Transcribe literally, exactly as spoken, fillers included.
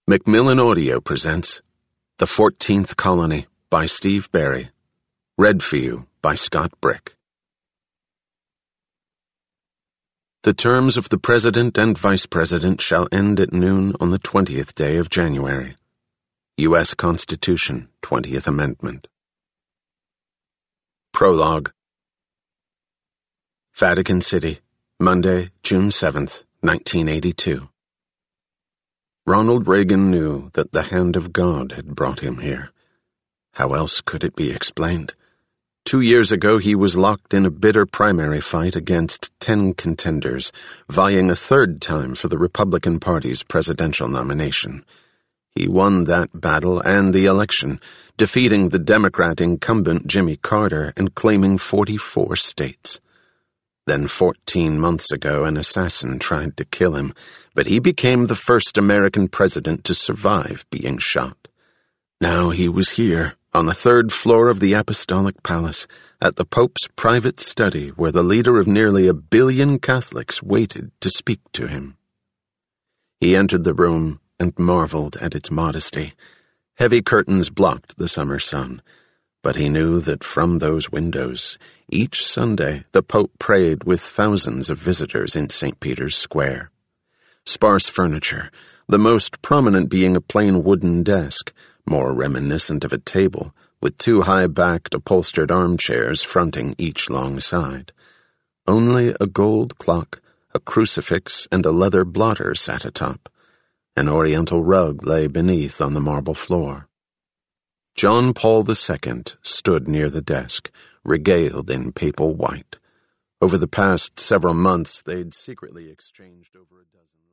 Macmillan Audio presents The Fourteenth Colony by Steve Berry. Read for you by Scott Brick. The terms of the President and Vice President shall end at noon on the twentieth day of January. U S Constitution, twentieth Amendment. Prologue. Vatican City, Monday, June seventh, nineteen eighty-two. Ronald Reagan knew that the hand of God had brought him here. How else could it be explained? Two years ago he was locked in a bitter primary fight against ten contenders, vying a third time for the Republican Party's presidential nomination. He won that battle and the election, defeating the Democrat incumbent Jimmy Carter and claiming forty-four states. Then fourteen months ago an assassin tried to kill him, but he became the first American president to survive being shot. Now he was here, on the third floor of the Apostolic Palace, at the Pope's private study where the leader of nearly a billion Catholics waited to speak to him. He entered the room and marveled at its modesty. Heavy curtains blocked the summer sun, but he knew that from those windows, each Sunday the Pope prayed with thousands of visitors in Saint Peter's Square. Sparse furniture, the most prominent being a plain wooden desk, more reminiscent of a table, with two high-backed upholstered armchairs fronting each long side. Only a gold clock, a crucifix, and a leather blotter sat atop. An oriental rug lay beneath on the marble floor. John Paul the Second stood near the desk, regaled in papal white. Over the past several months, they'd secretly exchanged over a dozen